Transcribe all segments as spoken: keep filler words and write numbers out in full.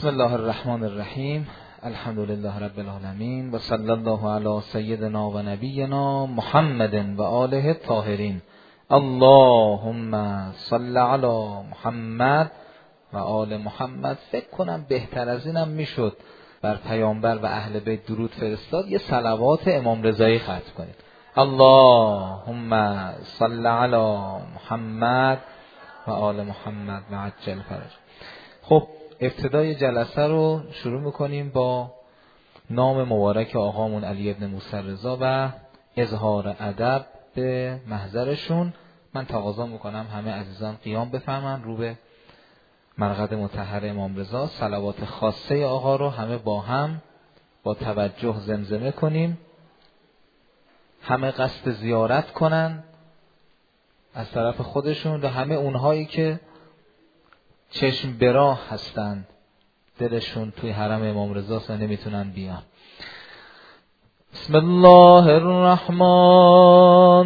بسم الله الرحمن الرحیم. الحمد لله رب العالمین و صلی الله علی سیدنا و نبینا محمد و آله الطاهرین. اللهم صل علی محمد و آل محمد. فکر کنم بهتر از اینم میشد بر پیامبر و اهل بیت درود فرستاد، یه صلوات امام رضایی ختم کنید. اللهم صل علی محمد و آل محمد و عجل فرج. خب ابتدای جلسه رو شروع میکنیم با نام مبارک آقامون علی ابن موسی رضا و اظهار ادب به محضرشون. من تقاضا میکنم همه عزیزان قیام بفرمن رو به مرقد مطهر امام رضا. صلوات خاصه آقا رو همه با هم با توجه زمزمه کنیم. همه قصد زیارت کنن از طرف خودشون و همه اونهایی که چشم براه هستند، دلشون توی حرم امام رضا و نمیتونن بیان. بسم الله الرحمن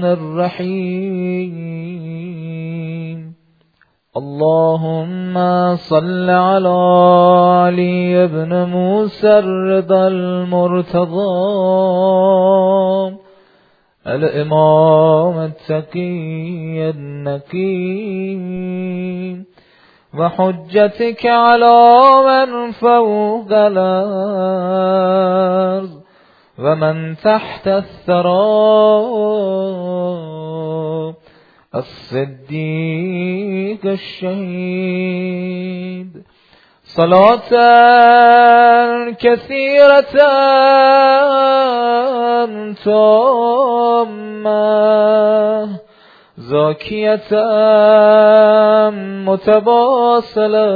الرحیم. اللهم صل علی علی ابن موسی الرضا المرتضی الامام التقی النقی و حجتك على من فوق الارض و من تحت الثرى الصدیق الشهید. صلاة كثيرة تامة زاکیة متواصلة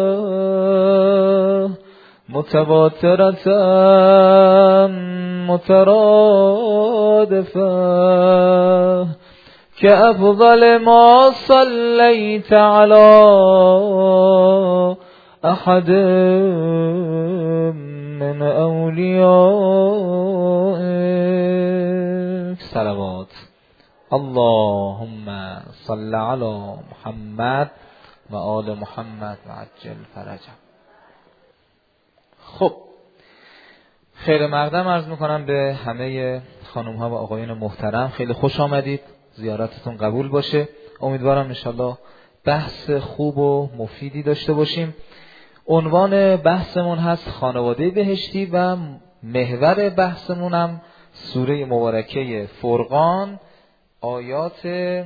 متواترة مترادفة كأفضل ما صليت على أحد من أوليائك. صلوات. اللهم صل علی محمد و آل محمد و عجل فرجهم. خب خیر مقدم عرض میکنم به همه خانم ها و آقایان محترم. خیلی خوش آمدید، زیارتتون قبول باشه. امیدوارم انشالله بحث خوب و مفیدی داشته باشیم. عنوان بحثمون هست خانواده بهشتی و محور بحثمونم سوره مبارکه فرقان، آیات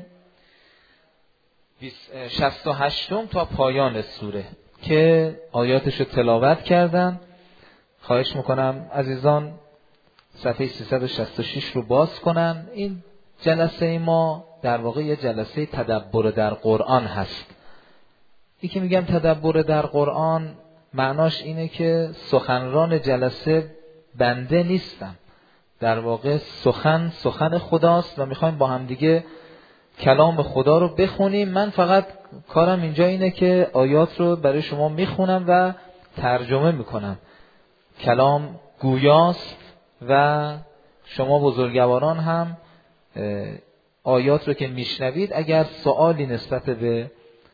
شصت و هشت تا پایان سوره که آیاتشو تلاوت کردن. خواهش میکنم عزیزان صفحه سیصد و شصت و شش رو باز کنن. این جلسه ما در واقع یه جلسه تدبر در قرآن هست. این که میگم تدبر در قرآن معناش اینه که سخنران جلسه بنده نیستم، در واقع سخن سخن خداست و میخوایم با هم دیگه کلام خدا رو بخونیم. من فقط کارم اینجا اینه که آیات رو برای شما میخونم و ترجمه میکنم. کلام گویاست و شما بزرگواران هم آیات رو که میشنوید اگر سوالی نسبت به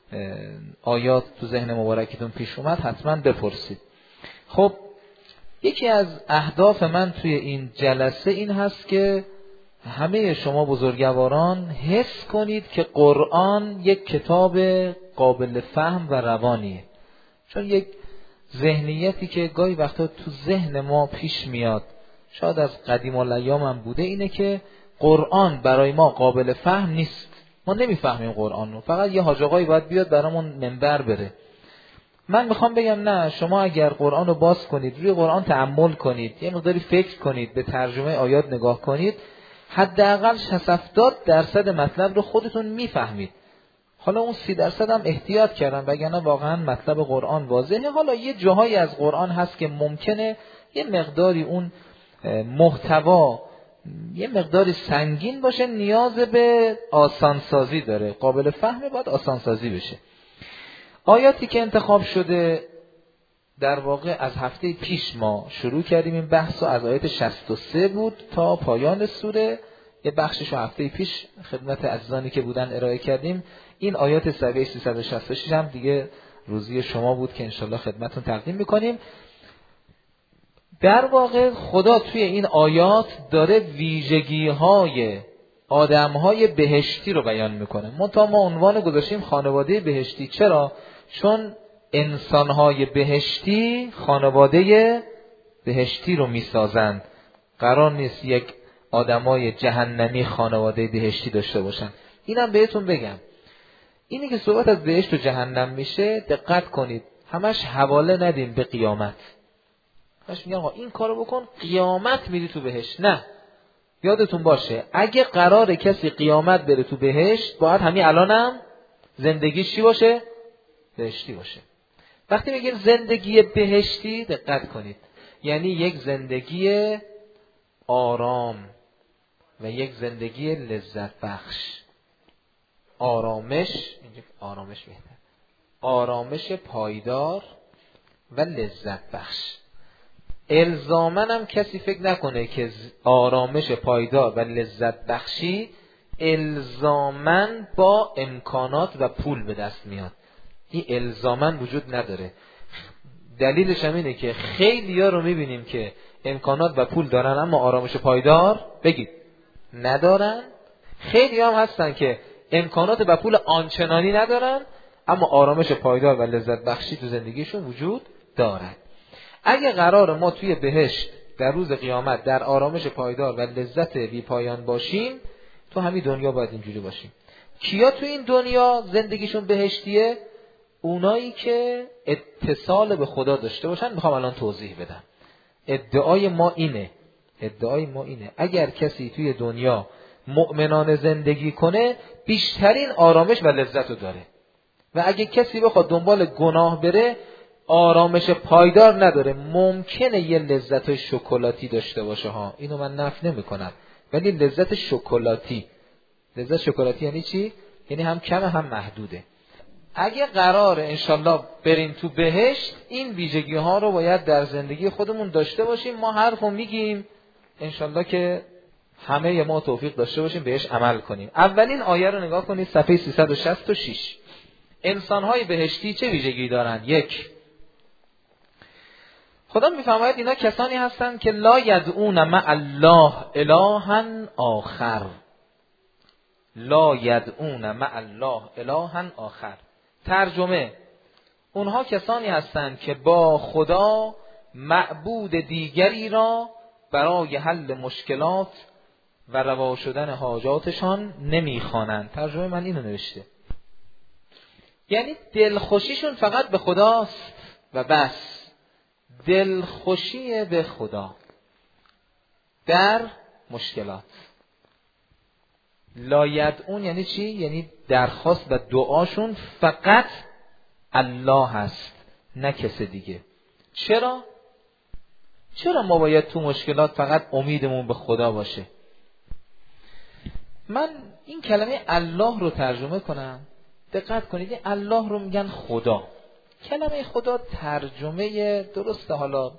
آیات تو ذهن مبارکتون پیش اومد حتما بپرسید. خب یکی از اهداف من توی این جلسه این هست که همه شما بزرگواران حس کنید که قرآن یک کتاب قابل فهم و روانیه. چون یک ذهنیتی که گاهی وقتا تو ذهن ما پیش میاد، شاید از قدیم الایام هم بوده، اینه که قرآن برای ما قابل فهم نیست. ما نمیفهمیم قرآن رو، فقط یه حاج آقایی باید بیاد برامون منبر بره. من میخوام بگم نه، شما اگر قرآن رو باز کنید، روی قرآن تأمل کنید، یه مقداری فکر کنید، به ترجمه آیات نگاه کنید، حداقل شصت هفتاد درصد مطلب رو خودتون میفهمید. حالا اون سی درصد هم احتیاط کردم وگرنه واقعا مطلب قرآن واضحه. حالا یه جاهایی از قرآن هست که ممکنه یه مقداری اون محتوا یه مقداری سنگین باشه، نیاز به آسانسازی داره، قابل فهمه، باید آسانسازی بشه. آیاتی که انتخاب شده در واقع از هفته پیش ما شروع کردیم این بحث رو، از آیات شصت و سه بود تا پایان سوره. یه بخشش رو هفته پیش خدمت عزیزانی که بودن ارائه کردیم. این آیات صفحه سیصد و شصت و شش هم دیگه روزی شما بود که انشالله خدمتون تقدیم میکنیم. در واقع خدا توی این آیات داره ویژگی‌های آدم‌های بهشتی رو بیان میکنه. منتها ما عنوان گذاشتیم خانواده بهشتی. چرا؟ چون انسان‌های بهشتی خانواده بهشتی رو میسازند. قرار نیست یک آدمای جهنمی خانواده بهشتی داشته باشن. اینم بهتون بگم، اینی که صحبت از بهشت و جهنم میشه دقت کنید، همش حواله ندیم به قیامت. همش میگن آقا این کارو بکن قیامت میری تو بهشت. نه، یادتون باشه اگه قراره کسی قیامت بره تو بهشت، باید همین الانم زندگیش چی باشه؟ بهشتی باشه. وقتی میگیم زندگی بهشتی دقت کنید، یعنی یک زندگی آرام و یک زندگی لذت بخش. آرامش، اینجا آرامش بهتر، آرامش پایدار و لذت بخش. الزاماً هم کسی فکر نکنه که آرامش پایدار و لذت بخشی الزاماً با امکانات و پول به دست میاد. این الزاماً وجود نداره. دلیلش هم اینه که خیلی ها رو میبینیم که امکانات و پول دارن اما آرامش پایدار بگید ندارن. خیلی هم هستن که امکانات و پول آنچنانی ندارن اما آرامش پایدار و لذت بخشی تو زندگیشون وجود دارد. اگه قرار ما توی بهشت در روز قیامت در آرامش پایدار و لذت بی پایان باشیم، تو همین دنیا باید اینجوری باشیم. کیا تو این دنیا زندگیشون بهشتیه؟ اونایی که اتصال به خدا داشته باشن. میخوام الان توضیح بدم. ادعای ما اینه ادعای ما اینه اگر کسی توی دنیا مؤمنانه زندگی کنه بیشترین آرامش و لذت رو داره، و اگه کسی بخواد دنبال گناه بره آرامش پایدار نداره. ممکنه یه لذت شکلاتی داشته باشه ها، اینو من نفی نمی‌کنم، ولی لذت شکلاتی لذت شکلاتی یعنی چی؟ یعنی هم کم هم محدوده. اگه قراره انشالله بریم تو بهشت، این ویژگی ها رو باید در زندگی خودمون داشته باشیم. ما حرفو میگیم انشالله که همه ما توفیق داشته باشیم بهش عمل کنیم. اولین آیه رو نگاه کنید، صفحه سیصد و شصت و شش. انسان‌های بهشتی چه ویژگی دارند؟ یک، خدا میفرماید اینا کسانی هستند که لا یدعون مع الله الها آخر. لا یدعون مع الله الها آخر. ترجمه، اونها کسانی هستند که با خدا معبود دیگری را برای حل مشکلات و روا شدن حاجاتشان نمیخوانند. ترجمه من اینو نوشته، یعنی دلخوشیشون فقط به خداست و بس. دلخوشی به خدا در مشکلات. لا یدعون یعنی چی؟ یعنی درخواست و دعاشون فقط الله هست، نه کس دیگه. چرا؟ چرا ما باید تو مشکلات فقط امیدمون به خدا باشه؟ من این کلمه الله رو ترجمه کنم. دقت کنید، الله رو میگن خدا. کلمه خدا ترجمه درسته، حالا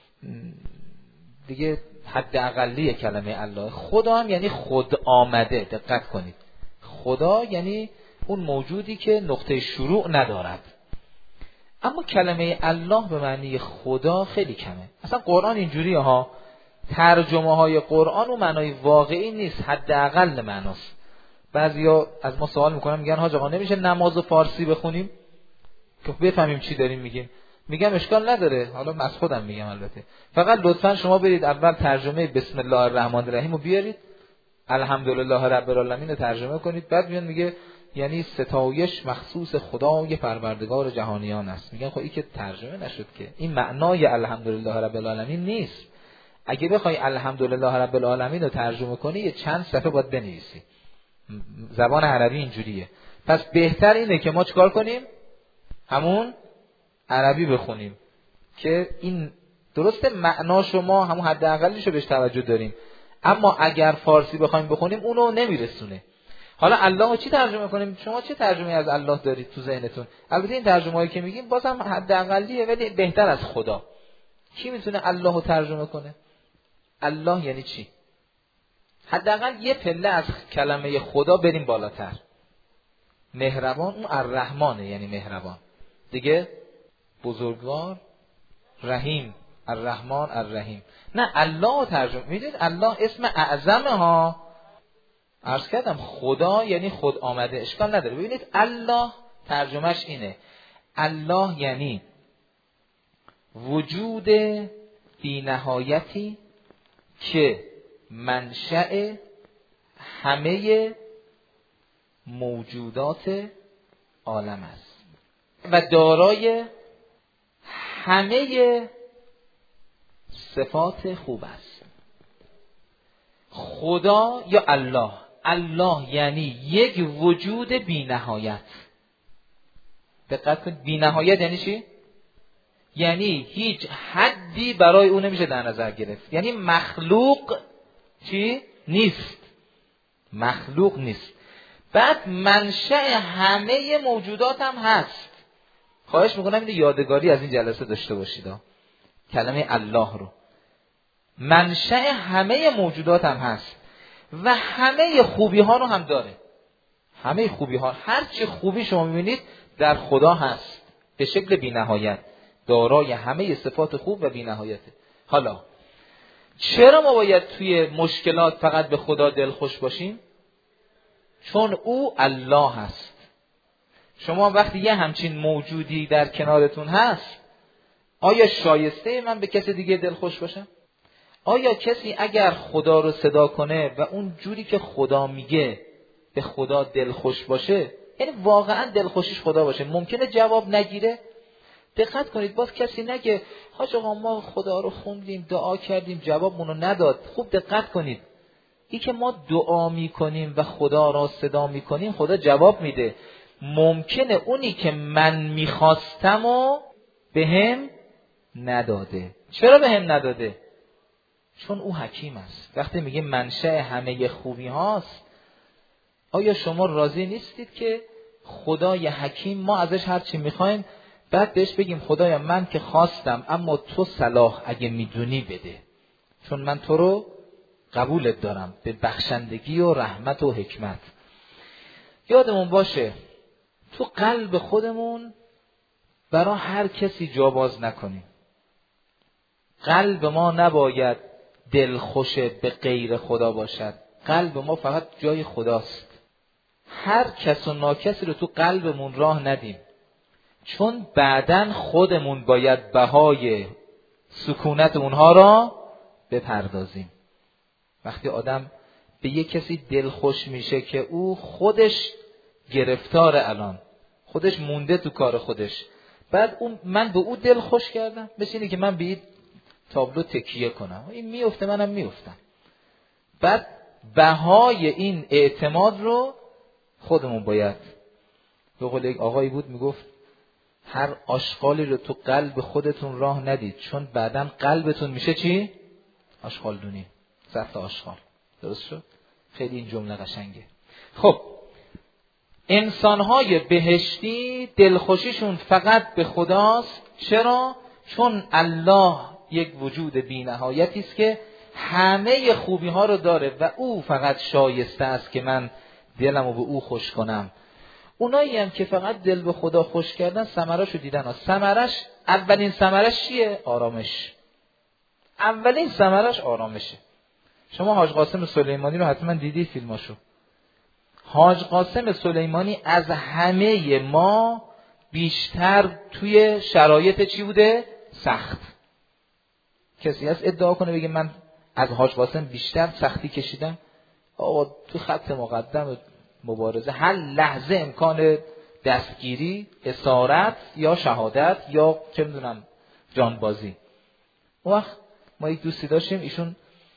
دیگه حد اقلی کلمه الله. خدا هم یعنی خود آمده. دقت کنید، خدا یعنی اون موجودی که نقطه شروع ندارد. اما کلمه الله به معنی خدا خیلی کمه. اصلا قرآن اینجوریه ها، ترجمه های قرآن و معنای واقعی نیست، حد اقل معناست. بعضیا از ما سوال میکنن، میگن حاج آقا نمیشه نماز فارسی بخونیم که بفهمیم چی داریم میگیم؟ میگم اشکال نداره، حالا از خودم میگم البته، فقط لطفا شما برید اول ترجمه بسم الله الرحمن الرحیم رو بیارید، الحمدلله رب العالمین رو ترجمه کنید، بعد میاد میگه یعنی ستایش مخصوص خدای پروردگار جهانیان است. میگن خب این که ترجمه نشد که، این معنای الحمدلله رب العالمین نیست. اگه بخوای الحمدلله رب العالمین رو ترجمه کنی یه چند صفحه باید بنویسی. زبان عربی اینجوریه. پس بهتر اینه که ما چیکار کنیم؟ همون عربی بخونیم که این درسته معناش ما همون حد اقلیشو بهش توجه داریم، اما اگر فارسی بخوایم بخونیم اونو نمیرسونه. حالا الله چی ترجمه کنیم؟ شما چه ترجمه از الله دارید تو ذهنتون؟ البته این ترجمه‌ای که میگیم بازم حد اقلیه ولی بهتر از خدا. کی میتونه الله رو ترجمه کنه؟ الله یعنی چی؟ حداقل یه پله از کلمه خدا بریم بالاتر. مهربان، اون الرحمنه یعنی مهربان دیگه، بزرگوار، رحیم الرحمن الرحیم. نه الله ترجمه میدید، الله اسم اعظمه ها. عرض کردم خدا یعنی خود آمده، اشکال نداره. ببینید الله ترجمهش اینه، الله یعنی وجود بی نهایتی که منشأ همه موجودات عالم است و دارای همه صفات خوب است. خدا یا الله، الله یعنی یک وجود بی نهایت. دقت کنید، بی نهایت یعنی چی؟ یعنی هیچ حدی برای اون نمیشه در نظر گرفت. یعنی مخلوق چی؟ نیست. مخلوق نیست. بعد منشأ همه موجودات هم هست. خواهش میکنم این یادگاری از این جلسه داشته باشید ها. کلمه الله رو. منشأ همه موجودات هم هست و همه خوبی ها رو هم داره. همه خوبی ها، هر چه خوبی شما میبینید در خدا هست به شکل بی نهایت، دارای همه صفات خوب و بی نهایته. حالا چرا ما باید توی مشکلات فقط به خدا دلخوش باشیم؟ چون او الله هست. شما وقتی یه همچین موجودی در کنارتون هست، آیا شایسته من به کسی دیگه دلخوش باشم؟ آیا کسی اگر خدا رو صدا کنه و اون جوری که خدا میگه به خدا دلخوش باشه، یعنی واقعا دلخوشیش خدا باشه، ممکنه جواب نگیره؟ دقت کنید، باز کسی نگه حاج آقا ما خدا رو خوندیم، دعا کردیم، جوابمونو نداد. خوب دقت کنید، ای که ما دعا میکنیم و خدا را صدا میکنیم، خدا جواب میده. ممکنه اونی که من میخواستم و به هم نداده. چرا به هم نداده؟ چون او حکیم است. وقتی میگه منشأ همه خوبی هاست، آیا شما راضی نیستید که خدای حکیم ما ازش هر چی میخوایم بعد بهش بگیم خدایا من که خواستم اما تو صلاح اگه میدونی بده، چون من تو رو قبولت دارم به بخشندگی و رحمت و حکمت. یادمون باشه تو قلب خودمون برای هر کسی جا باز نکنیم. قلب ما نباید دلخوش به غیر خدا باشد. قلب ما فقط جای خداست. هر کس و ناکسی رو تو قلبمون راه ندیم، چون بعداً خودمون باید بهای سکونت اونها را بپردازیم. وقتی آدم به یک کسی دلخوش میشه که او خودش گرفتار، الان خودش مونده تو کار خودش، بعد اون من به او دل خوش کردم، مثل اینه که من به این تابلو تکیه کنم، این میفته منم میفتم. بعد بهای این اعتماد رو خودمون باید. به قول یک آقایی بود میگفت هر آشغالی رو تو قلب خودتون راه ندید، چون بعداً قلبتون میشه چی؟ آشغالدونی، سخت آشغال. درست شد؟ خیلی این جمله قشنگه. خب انسان‌های بهشتی دلخوشیشون فقط به خداست. چرا؟ چون الله یک وجود بی نهایتی است که همه خوبی ها رو داره و او فقط شایسته است که من دلمو به او خوش کنم. اونایی هم که فقط دل به خدا خوش کردن ثمره‌شو دیدن. ثمرش اولین ثمرش چیه؟ آرامش. اولین ثمرش آرامشه. شما حاج قاسم سلیمانی رو حتما دیدید فیلماشو. حاج قاسم سلیمانی از همه ما بیشتر توی شرایط چی بوده؟ سخت. کسی هست ادعا کنه بگه من از حاج قاسم بیشتر سختی کشیدم؟ آقا تو خط مقدم مبارزه هر لحظه امکان دستگیری، اسارت یا شهادت یا چه میدونم جانبازی. اون وقت ما یک دوستی داشتیم، ایشون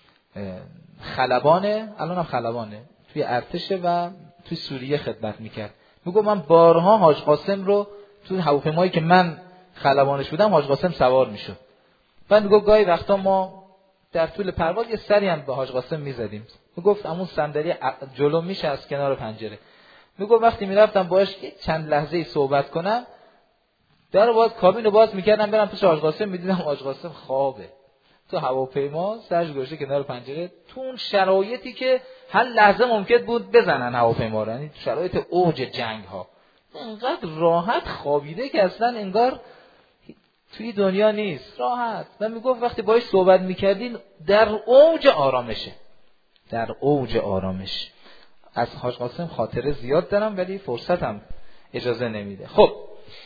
خلبانه، الان هم خلبانه، توی ارتشه و توی سوریه خدمت میکرد. میگو من بارها حاج قاسم رو توی هواپیمایی که من خلبانش بودم حاج قاسم سوار میشد. بعد میگو گاهی وقتا ما در طول پرواز یه سری هم به حاج قاسم میزدیم. میگفت همون صندلی جلو میشه از کنار پنجره. میگو وقتی میرفتم باهاش چند لحظه صحبت کنم، در باز کابین رو باز میکردم برم پیش حاج قاسم، میدیدم حاج قاسم خوابه تو هواپیما سرش گذاشته کنار پنجره، تو اون شرایطی که هر لحظه ممکن بود بزنن هواپیما رو، یعنی شرایط اوج جنگ ها، انقدر راحت خوابیده که اصلا انگار توی دنیا نیست، راحت. و میگفت وقتی باهاش صحبت میکردین در اوج آرامشه، در اوج آرامش. از حاج قاسم خاطره زیاد دارم ولی فرصتم اجازه نمیده. خب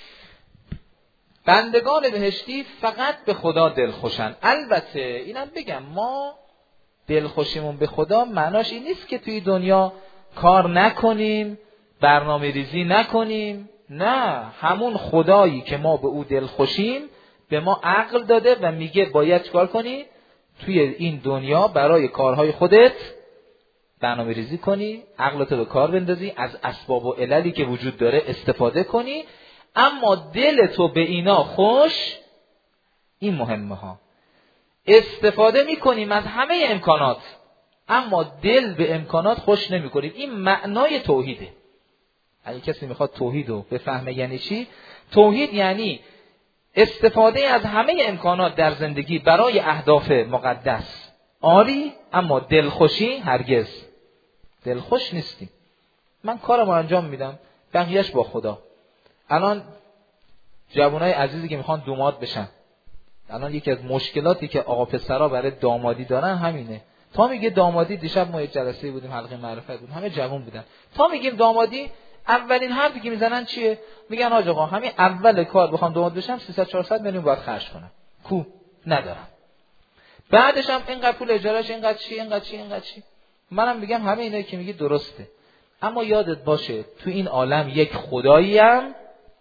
بندگان بهشتی فقط به خدا دلخوشن. البته اینم بگم ما دلخوشیمون به خدا معناش این نیست که توی دنیا کار نکنیم، برنامه ریزی نکنیم. نه، همون خدایی که ما به او دلخوشیم به ما عقل داده و میگه باید چیکار کنی؟ توی این دنیا برای کارهای خودت برنامه ریزی کنی، عقلتو به کار بندازی، از اسباب و عللی که وجود داره استفاده کنی، اما دلتو به اینا خوش، این مهمه ها. استفاده میکنیم از همه امکانات اما دل به امکانات خوش نمیکنیم. این معنای توحیده. اگه کسی میخواد توحید رو بفهمه یعنی چی؟ توحید یعنی استفاده از همه امکانات در زندگی برای اهداف مقدس آری، اما دلخوشی هرگز. دلخوش نیستیم. من کارمو انجام میدم، بقیه‌اش با خدا. الان جوانای عزیزی که میخوان داماد بشن، الان یکی از مشکلاتی که آقا پسرا برای دامادی دارن همینه. تا میگه دامادی، دیشب ما یه جلسه بودیم حلقه معرفت بود، همه جوان بودن. تا میگیم دامادی، اولین حرفی که میزنن چیه؟ میگن آقا آقا همین اول کار بخوام داماد بشم سیصد چهارصد میلیون باید خرج کنم. کو ندارم. بعدش هم اینقدر پول اجارهش، اینقدر چی، اینقدر چی، اینقدر چی. منم میگم همه اینایی که میگی درسته. اما یادت باشه تو این عالم یک خدایی هم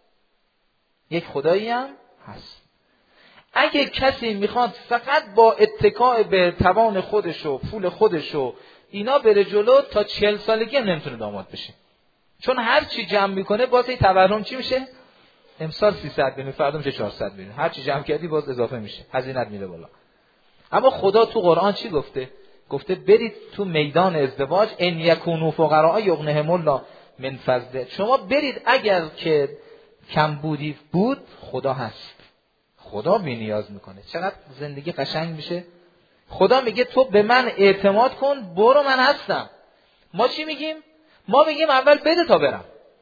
یک خدایی هم هست. اگه کسی میخواد فقط با اتکاء به توان خودش و پول خودش و اینا بره جلو، تا چهل سالگی هم نمیتونه داماد بشه. چون هر چی جمع میکنه باز این تورم چی میشه؟ امسال سیصد میلیون، فردا میشه چهارصد میلیون. هر چی جمع کردی باز اضافه میشه، هزینه‌ات میره بالا. اما خدا تو قرآن چی گفته؟ گفته برید تو میدان ازدواج، ان یکونوا فقراء یغنیهم الله من فضله. شما برید، اگر که کم بودی بود، خدا هست. خدا بی نیاز میکنه. چقدر زندگی قشنگ میشه. خدا میگه تو به من اعتماد کن، برو من هستم. ما چی میگیم؟ ما میگیم اول بده تا برم.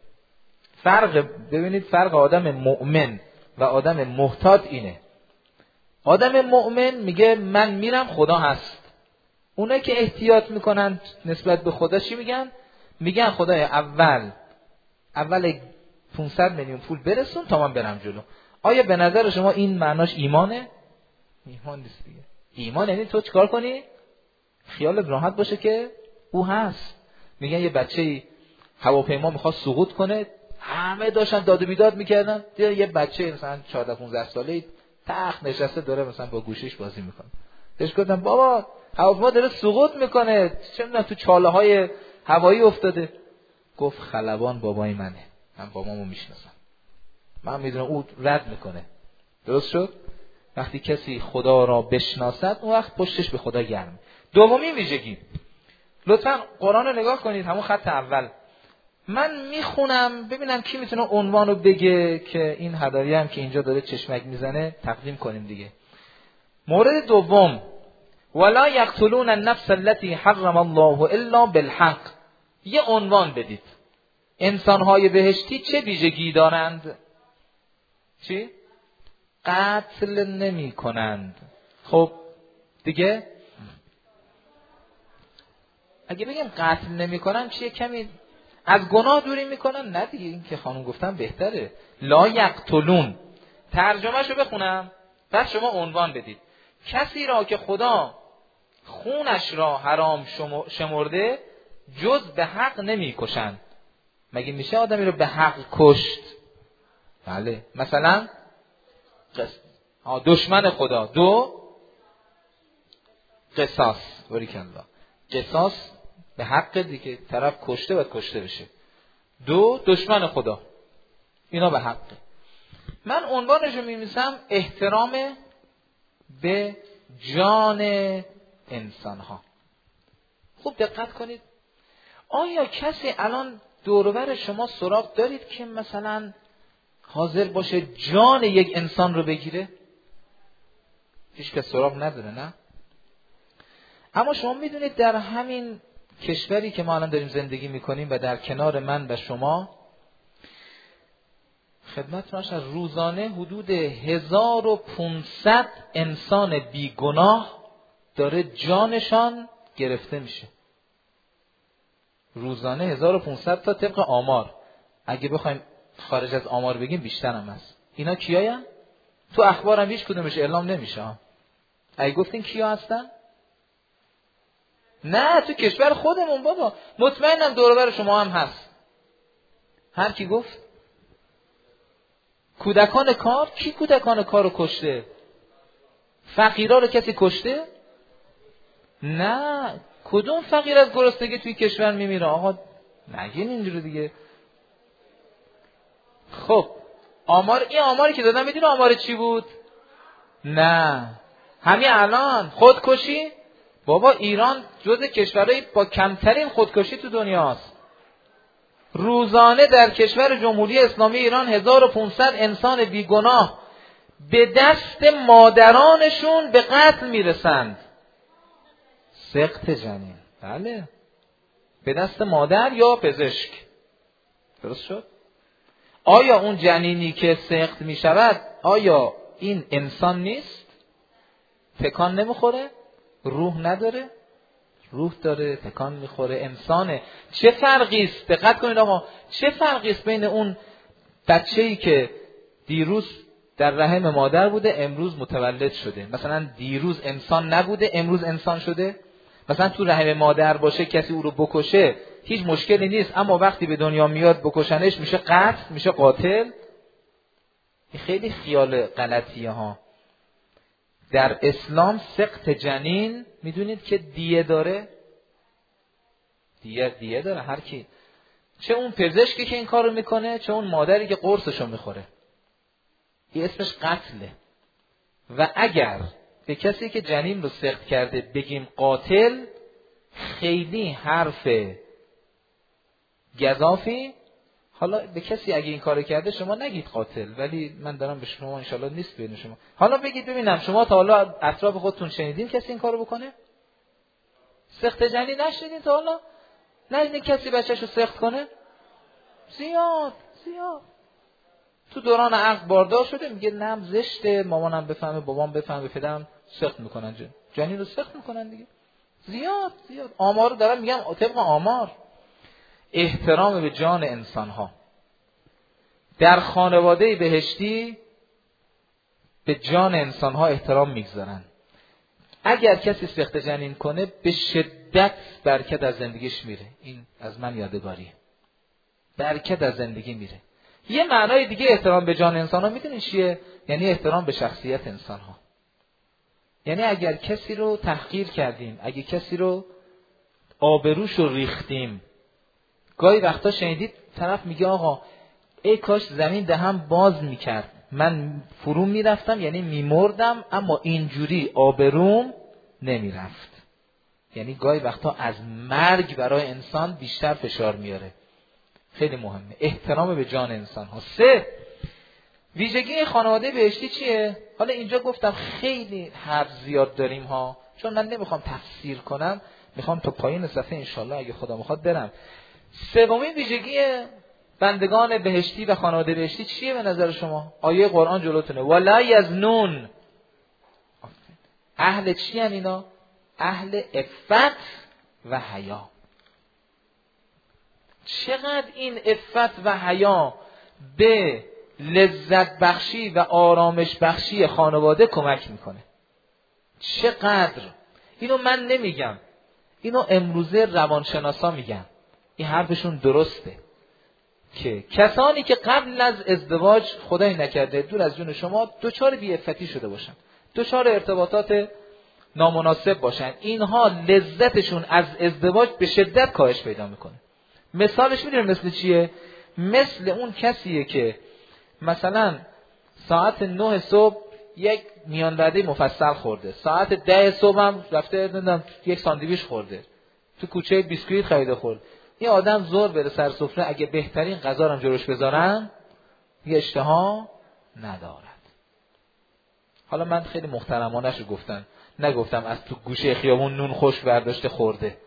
فرق، ببینید فرق آدم مؤمن و آدم محتاط اینه. آدم مؤمن میگه من میرم، خدا هست. اونا که احتیاط میکنن نسبت به خدا چی میگن؟ میگن خدای اول اول پانصد میلیون پول برسون تا من برم جلو. آیا به نظر شما این معناش ایمانه؟ ایمان نیست دیگه. ایمان یعنی تو چیکار کنی؟ خیالت راحت باشه که او هست. میگن یه بچه‌ای هواپیما میخواد سقوط کنه، همه داشتن داد و بیداد میکردن، دیدن یه بچه مثلا چهارده پانزده ساله‌ای تخت نشسته داره مثلا با گوشیش بازی میکنه. بهش گفتم بابا هواپیما داره سقوط میکنه، چه میدونم تو چاله‌های هوایی افتاده. گفت خلبان بابای منه، من بابامو میشناسم، من میدونم او رد میکنه. درست شد؟ وقتی کسی خدا را بشناسد اون وقت پشتش به خدا گرم. دومی ویژگی، لطفاً قرآن رو نگاه کنید، همون خط اول. من میخونم ببینم کی میتونه عنوانو بگه که این هدایه هم که اینجا داره چشمک میزنه تقدیم کنیم دیگه. مورد دوم، ولا یقتلون النفس التي حرم الله الا بالحق. یه عنوان بدید. انسان‌های بهشتی چه ویژگی دارند؟ چی؟ قتل نمی کنند. خب دیگه اگه بگیم قتل نمی کنن چیه؟ کمی از گناه دوری میکنن؟ نه دیگه، این که خانم گفتن بهتره. لا یقتلون. ترجمهشو بخونم بعد شما عنوان بدید. کسی را که خدا خونش را حرام شمرده جز به حق نمی کشند. مگه میشه آدمی رو به حق کشت؟ بله. مثلا دشمن خدا، دو قصاص، باریکالله، قصاص به حق دیگه، طرف کشته باید کشته بشه. دو دشمن خدا، اینا به حقه. من عنوانش رو می‌نویسم احترام به جان انسان ها. خوب دقت کنید. آیا کسی الان دور و بر شما سراغ دارید که مثلا حاضر باشه جان یک انسان رو بگیره؟ هیچ کس سراغ نداره، نه؟ اما شما میدونید در همین کشوری که ما الان داریم زندگی میکنیم و در کنار من و شما خدمتتون از روزانه حدود هزار و پانصد انسان بیگناه داره جانشان گرفته میشه. روزانه هزار و پانصد تا طبق آمار. اگه بخوایم خارج از آمار بگیم بیشتر هم هست. اینا کیاین؟ تو اخبار هم هیچ کدومش اعلام نمیشه. اگه گفتین کیا هستن؟ نه، تو کشور خودمون بابا. مطمئنم دور و بر شما هم هست. هر کی گفت؟ کودکان کار؟ کی کودکان کار رو کشته؟ فقیرا رو کسی کشته؟ نه، کدوم فقیر از گرسنگی توی کشور میمیره آقا؟ نگین اینجوری دیگه. خب آمار، این آماری که دادم میدونی آمار چی بود؟ نه، همین الان خودکشی. بابا ایران جز کشورهای با کمترین خودکشی تو دنیاست. روزانه در کشور جمهوری اسلامی ایران هزار و پانصد انسان بیگناه به دست مادرانشون به قتل میرسند. سقط جنین. بله، به دست مادر یا پزشک. درست شد؟ آیا اون جنینی که سقط می شود آیا این انسان نیست؟ تکان نمیخوره؟ روح نداره؟ روح داره، تکان میخوره، انسانه. چه فرقی است؟ دقت کنید آقا، چه فرقی است بین اون بچه‌ای که دیروز در رحم مادر بوده امروز متولد شده؟ مثلا دیروز انسان نبوده امروز انسان شده. مثلا تو رحم مادر باشه کسی او رو بکشه هیچ مشکلی نیست، اما وقتی به دنیا میاد بکشنش میشه قتل، میشه قاتل. این خیلی خیال غلطیه ها. در اسلام سقط جنین میدونید که دیه داره؟ دیه دیه داره هر کی. چه اون پزشکی که این کارو میکنه، چه اون مادری که قرصشو میخوره. این اسمش قتله. و اگر به کسی که جنین رو سقط کرده بگیم قاتل، خیلی حرف گزافی. حالا به کسی اگه این کارو کرده شما نگید قاتل، ولی من دارم به شما انشالله نیست بین شما. حالا بگید ببینم شما تا حالا اطراف خودتون شنیدین کسی این کارو بکنه؟ سقط جنین نشنیدین تا حالا؟ ندیدین کسی بچه‌شو سقط کنه؟ زیاد زیاد. تو دوران عقل باردار شده میگه نه زشته، مامانم بفهمه، بابام بفهمه، پدرم سقط میکنن جن. جنین رو سقط میکنن دیگه. زیاد زیاد. آمار رو دارم میگم طبق آمار. احترام به جان انسان ها. در خانواده بهشتی به جان انسان ها احترام میگذارن. اگر کسی سقط جنین کنه به شدت برکت از زندگیش میره. این از من یادگاریه. برکت از زندگی میره. یه معنای دیگه احترام به جان انسان ها میدونی چیه؟ یعنی احترام به شخصیت انسان ها. یعنی اگر کسی رو تحقیر کردیم، اگه کسی رو آبروش رو ریختیم، گاهی وقتا شنیدید طرف میگه آقا ای کاش زمین دهم باز میکرد، من فرو میرفتم یعنی میمردم اما اینجوری آبروم نمیرفت. یعنی گاهی وقتا از مرگ برای انسان بیشتر فشار میاره. خیلی مهمه احترام به جان انسان ها. سه، ویژگی خانواده بهشتی چیه؟ حالا اینجا گفتم خیلی حرف زیاد داریم ها، چون من نمیخوام تفسیر کنم، میخوام تا پایین صفحه انشالله اگه خدا میخواد برم. سومین ویژگی بندگان بهشتی و خانواده بهشتی چیه به نظر شما؟ آیه قرآن جلوتونه. ولا یزنون. اهل چی هن اینا؟ اهل عفت و حیا. چقدر این عفت و حیا به لذت بخشی و آرامش بخشی خانواده کمک میکنه. چقدر. اینو من نمیگم، اینو امروزه روانشناسا میگن. این حرفشون درسته که کسانی که قبل از ازدواج خدای نکرده دور از جون شما دوچار بی‌عفتی شده باشن، دوچار ارتباطات نامناسب باشن، اینها لذتشون از ازدواج به شدت کاهش پیدا میکنه. مثالش میدونید مثل چیه؟ مثل اون کسیه که مثلا ساعت نه صبح یک میان وعده مفصل خورده، ساعت ده صبح هم رفته نمیدونم یک ساندویچ خورده، تو کوچه بیسکویت خریده خورد. این آدم زور بره سر سفره اگه بهترین غذا رو جلوش بذارن یه اشتها ندارد. حالا من خیلی محترمانه‌شو گفتم، نگفتم از تو گوشه خیابون نون خوش برداشته خورده.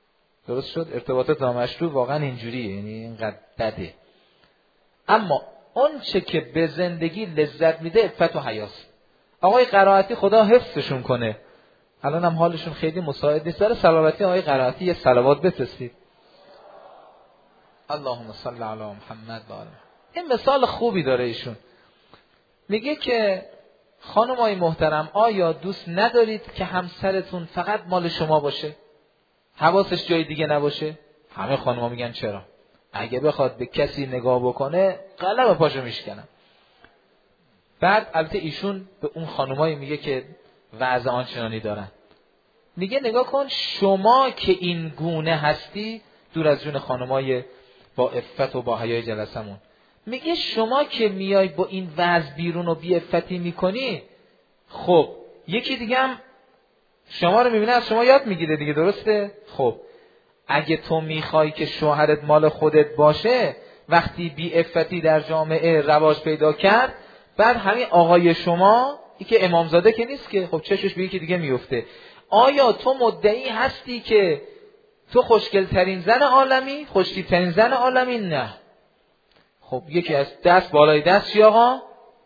درست شد؟ ارتباطات نامشروع واقعا اینجوریه، یعنی اینقدر بده. اما اون چه که به زندگی لذت میده عفت و حیاست. آقای قرائتی خدا حفظشون کنه، الان هم حالشون خیلی مساعد نیست. برای سلامتی آقای قرائتی یه صلوات بفرستید. اللهم صل علی محمد و آل. این مثال خوبی داره ایشون. میگه که خانمای محترم، آیا دوست ندارید که همسرتون فقط مال شما باشه؟ حواسش جای دیگه نباشه؟ همه خانم‌ها میگن چرا؟ اگه بخواد به کسی نگاه بکنه قلم پاشو میشکنم. بعد البته ایشون به اون خانمایی میگه که وضع آنچنانی دارن، میگه نگاه کن شما که این گونه هستی، دور از جون خانمای با عفت و با حیای جلسمون، میگه شما که میای با این وضع بیرون و بی عفتی میکنی، خب یکی دیگه هم شما رو میبینه از شما یاد میگیره دیگه، درسته؟ خب اگه تو میخوای که شوهرت مال خودت باشه، وقتی بی عفتی در جامعه رواج پیدا کرد، بعد همین آقای شما ای که امامزاده که نیست که، خب چشش به یکی دیگه میفته. آیا تو مدعی هستی که تو خوشگل ترین زن عالمی، خوشتیپ ترین زن عالمی؟ نه. خب یکی از دست بالای دست چی آقا؟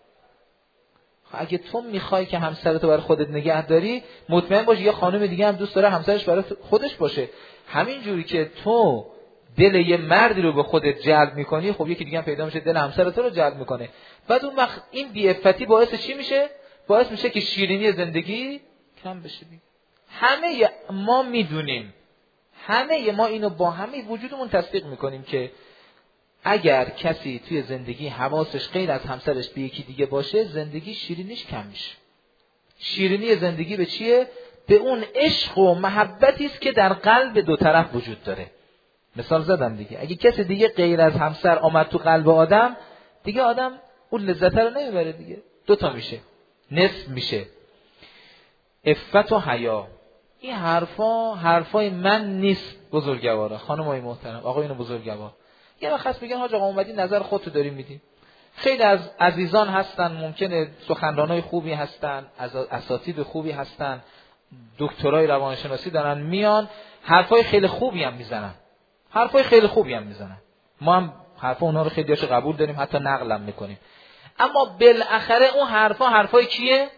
اگه تو میخوای که همسرتو برای خودت نگه داری، مطمئن باش یه خانم دیگه هم دوست داره همسرش برای خودش باشه. همین جوری که تو دل یه مردی رو به خودت جلب میکنی، خب یکی دیگه هم پیدا میشه دل همسرت رو جلب میکنه. بعد اون وقت این بی عفتی باعث چی میشه؟ باعث میشه که شیرینی زندگی کم بشه. همه ما میدونیم، همه ما اینو با همه وجودمون تصدیق میکنیم که اگر کسی توی زندگی حواسش غیر از همسرش به یکی دیگه باشه، زندگی شیرینیش کم میشه. شیرینی زندگی به چیه؟ به اون عشق و محبتی است که در قلب دو طرف وجود داره. مثال زدم دیگه، اگه کسی دیگه غیر از همسر آمد تو قلب آدم، دیگه آدم اون لذت رو نمیبره دیگه، دو تا میشه، نصف میشه. عفت و حیا، این حرفا حرفای من نیست بزرگوارا، خانمای محترم، آقایون بزرگوار. یه وقت هست میگن حاج آقا اومدی نظر خودتو داری میدی. خیلی از عزیزان هستن ممکنه سخنرانای خوبی هستن، اساتید خوبی هستن، دکترای روانشناسی دارن، میان حرفای خیلی خوبی هم میزنن، حرفای خیلی خوبی هم میزنن، ما هم حرفا اونها رو خیلی هاشو قبول داریم، حتی نقلم میکنیم. اما بالاخره اون حرفا حرفای کیه؟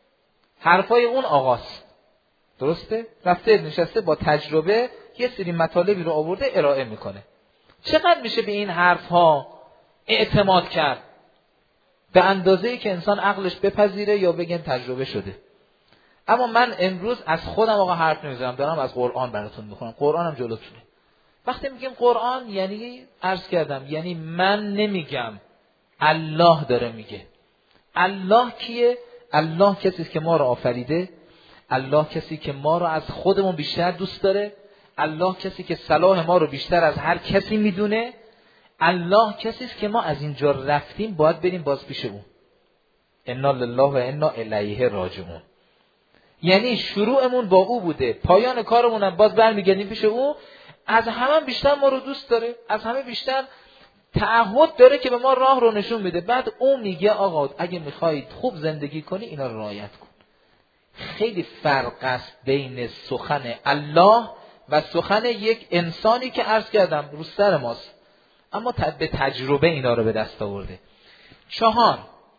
حرفای اون آقاست. درسته؟ رفته نشسته با تجربه یه سری مطالبی رو آورده ارائه میکنه. چقدر میشه به این حرفها اعتماد کرد؟ به اندازه‌ای که انسان عقلش بپذیره یا بگن تجربه شده. اما من امروز از خودم آقا حرف نمیزنم، دارم از قرآن براتون میخونم. قرآنم جلوتونه. وقتی میگیم قرآن یعنی عرض کردم، یعنی من نمیگم، الله داره میگه. الله کیه؟ الله کسی که ما رو آفریده، الله کسی که ما رو از خودمون بیشتر دوست داره، الله کسی که صلاح ما رو بیشتر از هر کسی میدونه، الله کسی است که ما از اینجا رفتیم باید بریم باز پیش اون. انا لله و انا الیه راجعون. یعنی شروعمون با او بوده، پایان کارمون هم باز برمیگردیم پیش او. از همه بیشتر ما رو دوست داره، از همه بیشتر تعهد داره که به ما راه رو نشون میده. بعد او میگه آقا اگه میخواید خوب زندگی کنی اینا رو رعایت کن. خیلی فرق است بین سخن الله و سخن یک انسانی که عرض کردم رو سر ماست، اما به تجربه اینا رو به دست آورده. چهار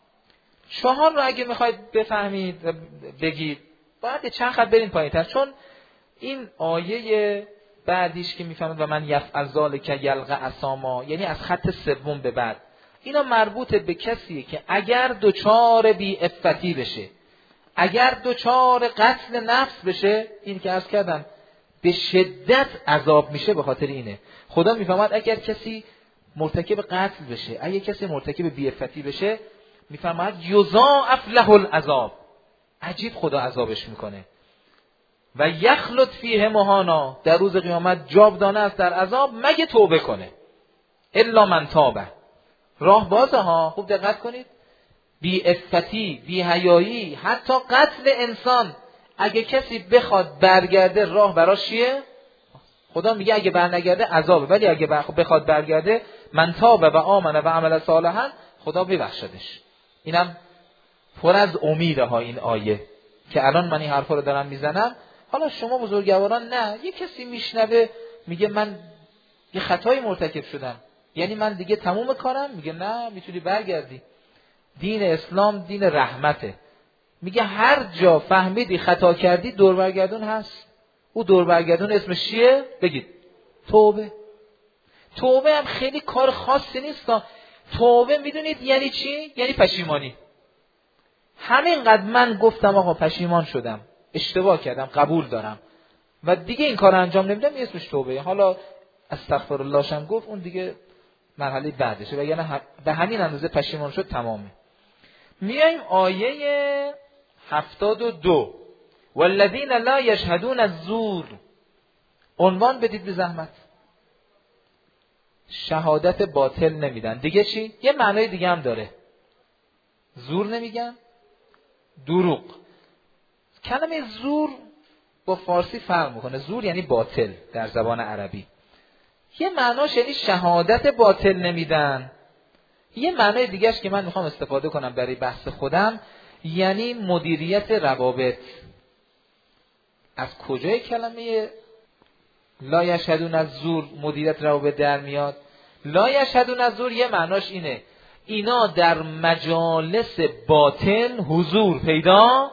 چهار رو اگه میخواید بفهمید بگید باید چند خط برین پایین تر، چون این آیه بعدیش که میفهمید و من یفعل ذلک یلقى اثاما، یعنی از خط سوم به بعد، اینا مربوط به کسیه که اگر دوچار بی عفتی بشه، اگر دوچار قتل نفس بشه، این که عرض کردم به شدت عذاب میشه. به خاطر اینه خدا میفهمد اگر کسی مرتکب قتل بشه، اگر کسی مرتکب بی عفتی بشه، میفهمد یضاعف له العذاب، عجیب خدا عذابش میکنه. و یخلد فیه مهانا، در روز قیامت جاودانه است در عذاب مگه توبه کنه. الا من تابه، راه بازه ها. خوب دقت کنید، بی عفتی، بی حیایی، حتی قتل انسان، اگه کسی بخواد برگرده راه براش چیه؟ خدا میگه اگه برنگرده عذابه، ولی اگه بخواد برگرده من تابه و آمنه و عمل صالحا، خدا ببخشدش. اینم پر از امیده ها این آیه که الان من این حرفا رو دارم میزنم. حالا شما بزرگواران نه، یه کسی میشنوه میگه من یه خطایی مرتکب شدم، یعنی من دیگه تموم کارم؟ میگه نه، میتونی برگردی. دین اسلام دین رحمته. میگه هر جا فهمیدی خطا کردی دور برگردون هست. او دور برگردون اسمش چیه؟ بگید توبه. توبه هم خیلی کار خاصی نیست. توبه میدونید یعنی چی؟ یعنی پشیمانی. همینقدر من گفتم آقا پشیمان شدم، اشتباه کردم، قبول دارم و دیگه این کار انجام نمیدم، اسمش توبه. حالا استغفر الله شم گفت، اون دیگه مرحله بعدشه، وگرنه به همین اندازه پشیمان شد تمامه. میایم آیه هفتاد و دو، والذین لا یشهدون الزور. عنوان بدید به زحمت. شهادت باطل نمیدن. دیگه چی؟ یه معنای دیگه هم داره. زور نمیگن، دروغ. کلمه زور با فارسی فرق میکنه. زور یعنی باطل در زبان عربی. یه معناش یعنی شهادت باطل نمیدن. یه معنای دیگهش که من میخوام استفاده کنم برای بحث خودم، یعنی مدیریت روابط. از کجای کلمه لا یشهدون الزور مدیریت روابط در میاد؟ لا یشهدون الزور یه معناش اینه اینا در مجالس باطل حضور پیدا،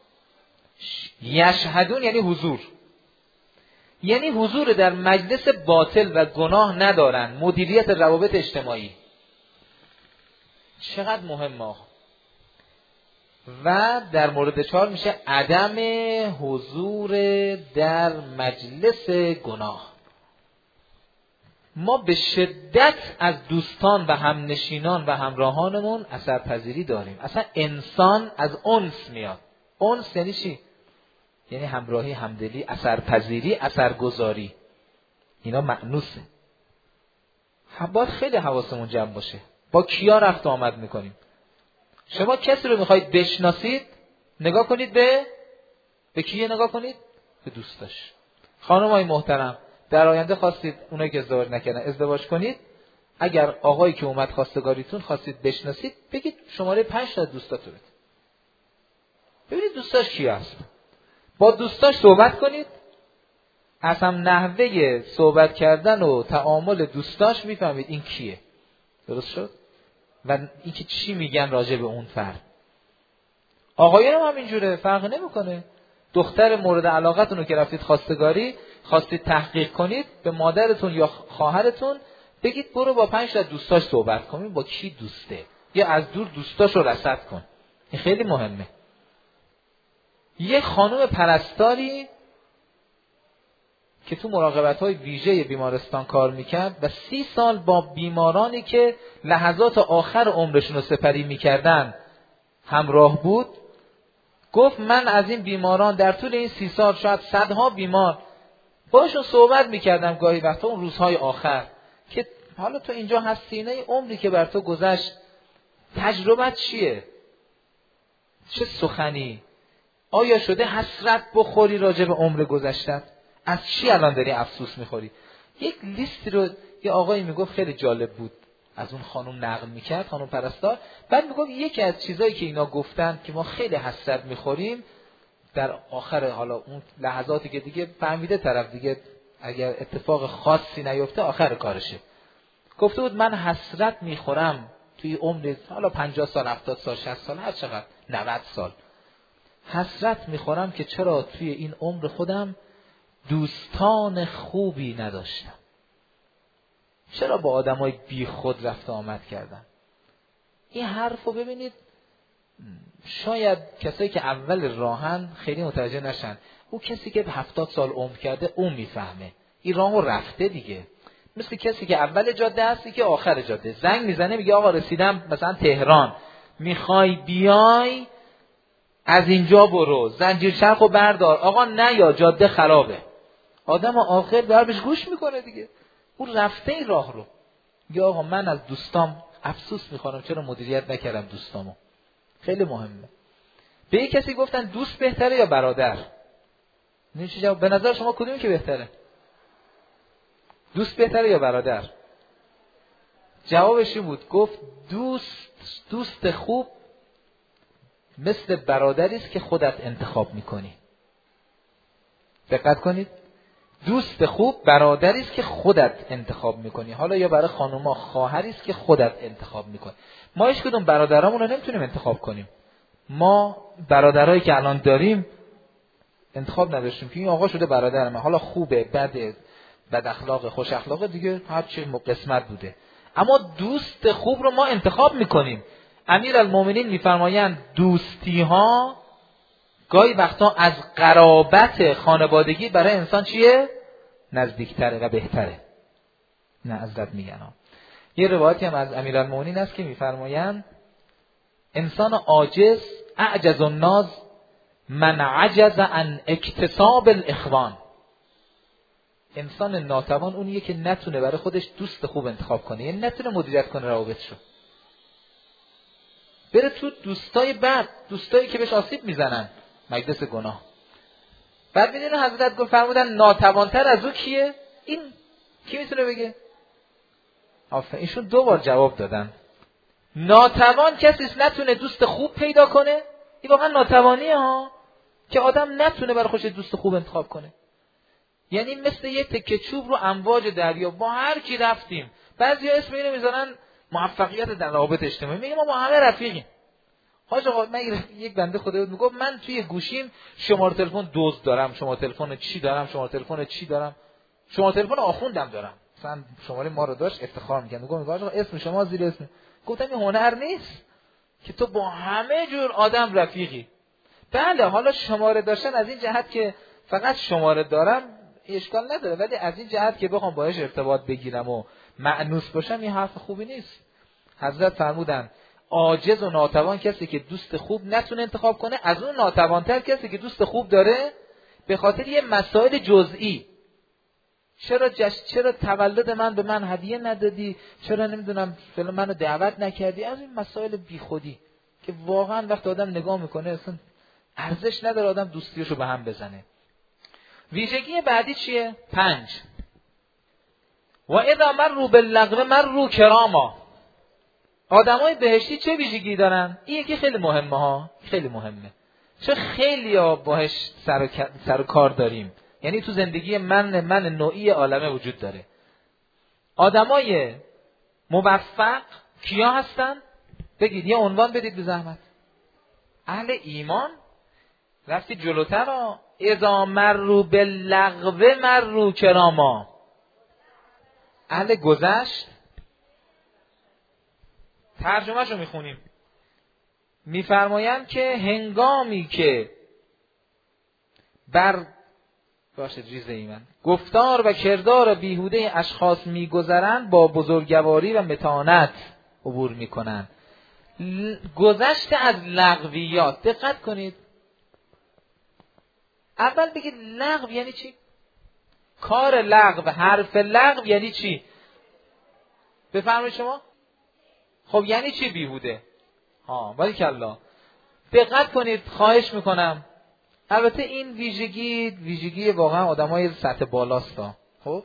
یشهدون یعنی حضور، یعنی حضور در مجلس باطل و گناه ندارن. مدیریت روابط اجتماعی چقدر مهمه. و در مورد چهار میشه عدم حضور در مجلس گناه. ما به شدت از دوستان و همنشینان و همراهانمون اثرپذیری داریم. اصلا انسان از انس میاد. انس یعنی چی؟ یعنی همراهی، همدلی، اثرپذیری، اثرگذاری. اینا مأنوسه. باید خیلی حواسمون جمع باشه. با کیا رفت آمد میکنیم؟ شما کسی رو میخواید بشناسید، نگاه کنید به به کیه نگاه کنید؟ به دوستاش. خانم‌های محترم، در آینده خواستید اونایی که ازدواج نکردن ازدواج کنید، اگر آقایی که اومد خواستگاریتون خواستید بشناسید، بگید شماره پنج تا دوستاتون. ببینید دوستاش کی هست. با دوستاش صحبت کنید. از هم نحوه صحبت کردن و تعامل دوستاش میفهمید این کیه. درست شد؟ و اینکه چی میگن راجع به اون فرد. آقایان هم همینجوره، فرق نمیکنه. دختر مورد علاقتون رو که رفتید خواستگاری، خواستید تحقیق کنید، به مادرتون یا خواهرتون بگید برو با پنج تا دوستاش صحبت کن، با کی دوسته، یا از دور دوستاش رو رصد کن. این خیلی مهمه. یه خانم پرستاری که تو مراقبت‌های ویژه بیمارستان کار میکرد و سی سال با بیمارانی که لحظات آخر عمرشون رو سپری میکردن همراه بود، گفت من از این بیماران در طول این سی سال شاید صدها بیمار باشون صحبت میکردم گاهی وقتا اون روزهای آخر که حالا تو اینجا هستی، نه عمری که بر تو گذشت تجربت چیه؟ چه سخنی؟ آیا شده حسرت بخوری راجع به عمر گذشتت؟ از چی الان داری افسوس میخوری؟ یک لیستی رو یه آقایی میگفت خیلی جالب بود، از اون خانم نقل میکرد، خانم پرستار. بعد میگفت یکی از چیزایی که اینا گفتن که ما خیلی حسرت میخوریم در آخر حالا اون لحظاتی که دیگه فهمیده طرف دیگه اگر اتفاق خاصی نیفته آخر کارشه، گفته بود من حسرت میخورم توی عمر حالا پنجاه سال، هفتاد سال، شصت سال، هر چقدر، نود سال، حسرت میخورم که چرا توی این عمر خودم دوستان خوبی نداشتم، چرا با آدمای بی خود رفت آمد کردم. این حرفو ببینید، شاید کسایی که اول راهن خیلی متوجه نشن. او کسی که هفتاد سال عمر کرده اون میفهمه این راهو رفته دیگه. مثل کسی که اول جاده هستی که آخر جاده، زنگ میزنه میگه آقا رسیدم مثلا تهران، میخوای بیای از اینجا برو، زنجیر چرخو بردار، آقا نه یا جاده خرابه. آدم آخر دربش گوش میکنه دیگه. اون رفته این راه رو. یا آقا من از دوستام افسوس میخوام چرا مدیریت نکردم دوستامو. خیلی مهمه. به یک کسی گفتن دوست بهتره یا برادر؟ نمیشه جواب. به نظر شما کدومی که بهتره؟ دوست بهتره یا برادر؟ جوابش این بود، گفت دوست دوست خوب مثل برادری است که خودت انتخاب میکنی. دقت کنید. دوست خوب برادری است که خودت انتخاب میکنی. حالا یا برای خانوما خواهری است که خودت انتخاب میکنی. ما هیچ کدوم برادرامون رو نمیتونیم انتخاب کنیم. ما برادرایی که الان داریم انتخاب نداشتیم که این آقا شده برادر من، حالا خوبه، بده، بد اخلاق، خوش اخلاق، دیگه هر چی قسمت بوده. اما دوست خوب رو ما انتخاب میکنیم. امیرالمومنین میفرمایند دوستی ها گاهی وقتا از قرابت خانوادگی برای انسان چیه؟ نزدیکتره و بهتره. نه حضرت میگن ها. یه روایتی هم از امیرالمومنین است که میفرمایند انسان عاجز اعجز الناس من عجز عن اکتساب الاخوان. انسان ناتوان اونیه که نتونه برای خودش دوست خوب انتخاب کنه، یعنی نتونه مدیریت کنه روابطشو، بره تو دوستای بد، دوستایی که بهش آسیب میزنن، مجلس گناه. بعد میدونه حضرت گفت فرمودن ناتوانتر از او کیه؟ این کی میتونه بگه؟ آفرین، ایشون دو بار جواب دادن. ناتوان کسی است نتونه دوست خوب پیدا کنه. این واقعا ناتوانیه ها، که آدم نتونه برای خودش دوست خوب انتخاب کنه. یعنی مثل یه تکه چوب رو امواج دریا، با هر کی رفتیم. بعضیا اسم اینو میذارن موفقیت در روابط اجتماعی، میگه ما با همه رفیقیم. حاج آقا من یک بنده خدا بود میگفت من توی گوشیم شماره تلفن دزد دارم، شماره تلفن چی دارم، شماره تلفن چی دارم، شماره تلفن آخوندم دارم. مثلا شماره ما رو داشت افتخار می‌کرد. میگم میگه آقا اسم شما زیر اسم. گفتم این هنر نیست که تو با همه جور آدم رفیقی. بله حالا شماره داشتن از این جهت که فقط شماره دارم اشکال نداره، ولی از این جهت که بخوام باهاش ارتباط بگیرم و مأنوس باشم این حرف خوبی نیست. حضرت فرمودن عاجز و ناتوان کسی که دوست خوب نتونه انتخاب کنه، از اون ناتوانتر کسی که دوست خوب داره به خاطر یه مسائل جزئی. چرا جشن، چرا تولد من به من هدیه ندادی، چرا نمیدونم فلان منو دعوت نکردی، از این مسائل بیخودی که واقعا وقت آدم نگاه میکنه اصلا ارزش نداره آدم دوستیشو به هم بزنه. ویژگی بعدی چیه؟ پنج. و اذا مروا باللغو مروا کراما. آدمای بهشتی چه ویژگی دارن؟ این یکی خیلی مهمه ها، خیلی مهمه. چه خیلی ها باهاش سر و, سر و کار داریم. یعنی تو زندگی من من نوعی عالمه وجود داره. آدمای موفق کیا هستن؟ بگید یه عنوان بدید به زحمت. اهل ایمان. رفتی جلوتر ها. اذا مروا باللغو مروا کراما. اهل گذشت. ترجمه شو میخونیم. میفرمایند که هنگامی که بر باشه ریزه ایمن گفتار و کردار بیهوده اشخاص میگذرند با بزرگواری و متانت عبور میکنند. گذشت از لغویات. دقت کنید. اول بگید لغو یعنی چی؟ کار لغو، حرف لغو یعنی چی؟ بفرمایید شما. خب یعنی چی بیهوده؟ ها باریکالله. دقت کنید خواهش میکنم. البته این ویژگی ویژگی واقعا آدمای سطح بالاست. خب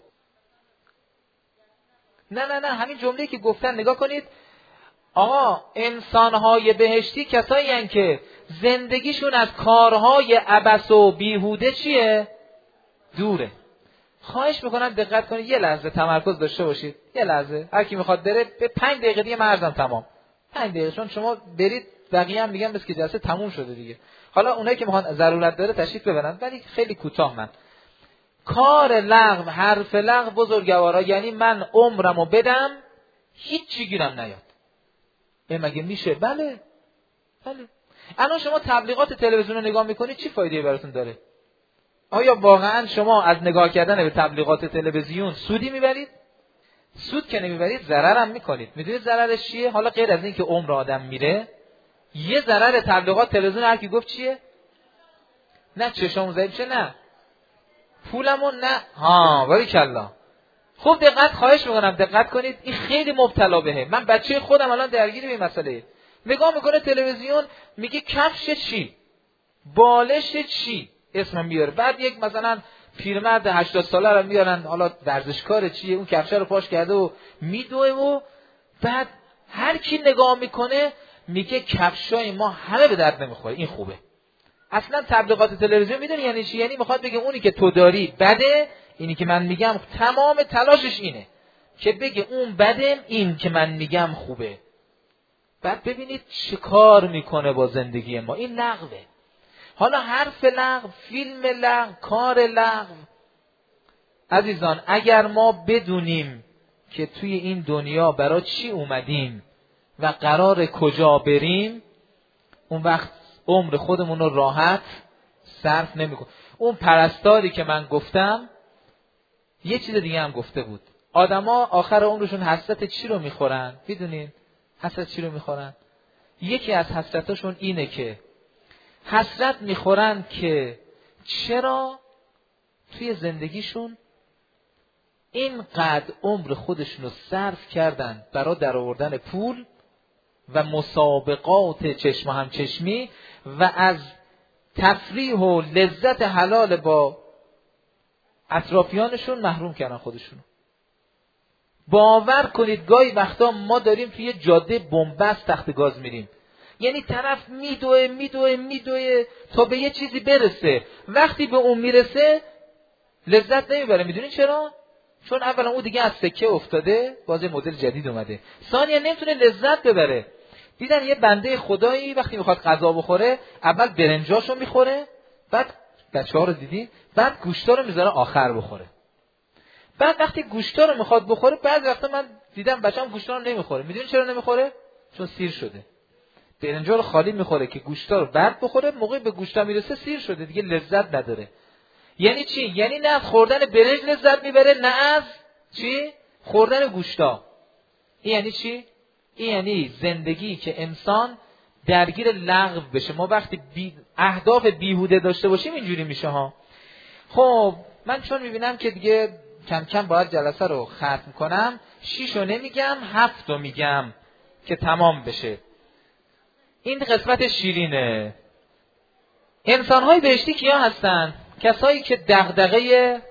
نه نه نه همین جمله‌ای که گفتن نگاه کنید. آقا انسان‌های بهشتی کسایی هستند که زندگیشون از کارهای عبث و بیهوده چیه؟ دوره. خواهش میکنم دقت کنید. یه لحظه تمرکز داشته باشید. یه لحظه هر کی میخواد بره به پنج دقیقه دیگه مرزم تمام. پنج دقیقه چون شما برید بقیه هم میگن بس که جلسه تموم شده دیگه. حالا اونایی که میخوان ضرورت داره تشریف ببرن ولی خیلی کوتاه. من کار لغو، حرف لغو بزرگوارا یعنی من عمرمو بدم هیچ چی گیرم نیاد. این مگه میشه؟ بله بله. الان شما تبلیغات تلویزیون رو نگاه میکنید چی فایده‌ای براتون داره؟ آیا واقعا شما از نگاه کردن به تبلیغات تلویزیون سودی میبرید؟ سود که نمیبرید ضرر هم میکنید. میدونید ضررش چیه؟ حالا غیر از این که عمر آدم میره، یه ضرر تبلیغات تلویزیون هر کی گفت چیه؟ نه چشامون ضعیف شه، نه پولمون، نه ها باریکالله. خوب دقت خواهش میکنم دقت کنید. این خیلی مبتلا بهه. من بچه خودم الان درگیر به این مسئله. نگاه میکنه تلویزیون میگه کفش چی؟ بالش چی؟ اسمم میاره. بعد یک مثلا پیرمرد هشتاد ساله رو میارن، حالا ورزشکار چیه، اون کفش رو پاش کرده و میدوه و بعد هر کی نگاه میکنه میگه کفشای ما همه به درد نمیخوره. این خوبه. اصلا تبلیغات تلویزیون میدونی یعنی چی؟ یعنی میخواد بگه اونی که تو داری بده، اینی که من میگم تمام تلاشش اینه که بگه اون بده، این که من میگم خوبه. بعد ببینید چه کار میکنه با زندگی ما. این لغوه. حالا حرف لغو، فیلم لغو، کار لغو. عزیزان اگر ما بدونیم که توی این دنیا برای چی اومدیم و قرار کجا بریم، اون وقت عمر خودمون رو راحت صرف نمی‌کنیم. اون پرستاری که من گفتم یه چیز دیگه هم گفته بود. آدما آخر عمرشون حسرت چی رو میخورن؟ میدونین حسرت چی رو میخورن؟ یکی از حسرتاشون اینه که حسرت میخورن که چرا توی زندگیشون اینقدر عمر خودشون رو صرف کردن برای درآوردن پول و مسابقات چشم و همچشمی و از تفریح و لذت حلال با اطرافیانشون محروم کردن خودشون. باور کنید گاهی وقتا ما داریم توی جاده بنبست تخت گاز میریم، یعنی طرف میدوه میدوه میدوه تا به یه چیزی برسه، وقتی به اون میرسه لذت نمیبره. میدونی چرا؟ چون اولا اون دیگه از سکه افتاده، باز مدل جدید اومده، ثانیا نمیتونه لذت ببره. دیدن یه بنده خدایی وقتی میخواد غذا بخوره اول برنجاشو میخوره، بعد بچه‌ها رو دیدی، بعد گوشتا رو میذاره آخر بخوره. بعد وقتی گوشتا رو میخواد بخوره، بعضی وقتا من دیدم بچه‌م گوشتا رو نمیخوره. میدونی چرا نمیخوره؟ چون سیر شده. برنجا رو خالی میخوره که گوشتا رو بعد بخوره، موقعی به گوشتا میرسه سیر شده، دیگه لذت نداره. یعنی چی؟ یعنی نه از خوردن برنج لذت میبره، نه از چی؟ خوردن گوشتا. این یعنی چی؟ این یعنی زندگی که انسان درگیر لغو بشه. ما وقتی بی... اهداف بیهوده داشته باشیم اینجوری میشه ها. خب من چون میبینم که دیگه کم کم باید جلسه رو ختم کنم، شیشو نمیگم، هفتو میگم که تمام بشه. این قسمت شیرینه. انسان‌های بهشتی کیا هستن؟ کسایی که دغدغه